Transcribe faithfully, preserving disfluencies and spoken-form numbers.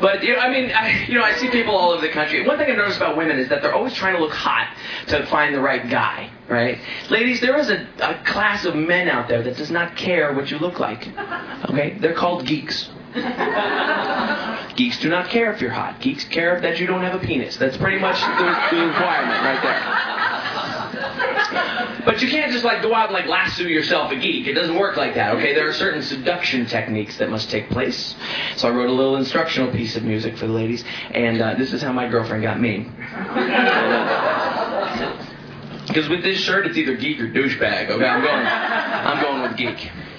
But, you know, I mean, I, you know, I see people all over the country. One thing I've noticed about women is that they're always trying to look hot to find the right guy, right? Ladies, there is a, a class of men out there that does not care what you look like, okay? They're called geeks. Geeks do not care if you're hot. Geeks care that you don't have a penis. That's pretty much the, the requirement right there. But you can't just like go out and like lasso yourself a geek. It doesn't work like that, okay? There are certain seduction techniques that must take place. So I wrote a little instructional piece of music for the ladies, and uh, this is how my girlfriend got me. Because with this shirt, it's either geek or douchebag. Okay, I'm going, I'm going with geek.